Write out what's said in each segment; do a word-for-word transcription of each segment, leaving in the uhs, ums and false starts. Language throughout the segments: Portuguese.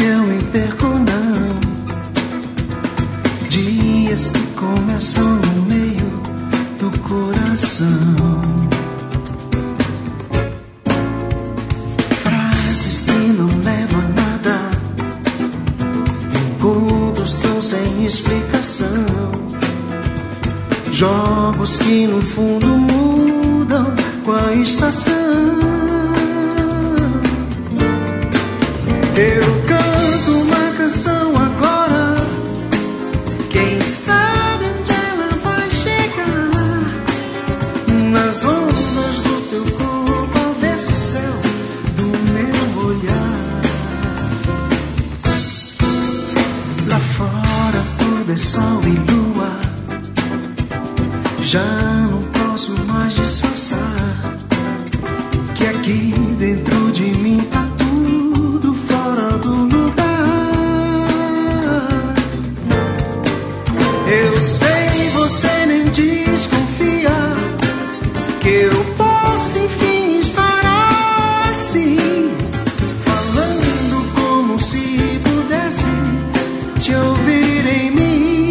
eu me perco não. Dias que começam no meio do coração. Frases que não levam a nada, encontros tão sem explicação. Jogos que no fundo mudam com a estação. Eu canto uma canção agora, quem sabe onde ela vai chegar. Nas ondas do teu corpo, ao ver se o céu do meu olhar. Lá fora tudo é sol e lua, já não posso mais disfarçar que aqui dentro de mim tá tudo fora do lugar. Eu sei, você nem desconfia que eu posso enfim estar assim, falando como se pudesse te ouvir em mim.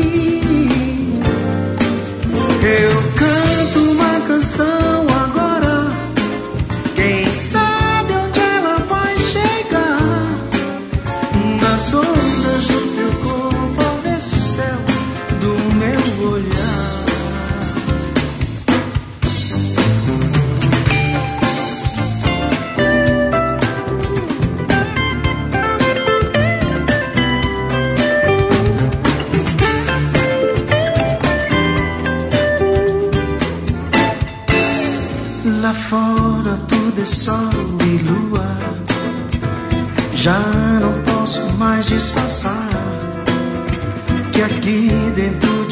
Eu canto uma canção agora, quem sabe onde ela vai chegar. Nas ondas do teu corpo, ao ver se o céu do meu olhar. Lá fora tudo é sol e lua, já não posso mais disfarçar que aqui dentro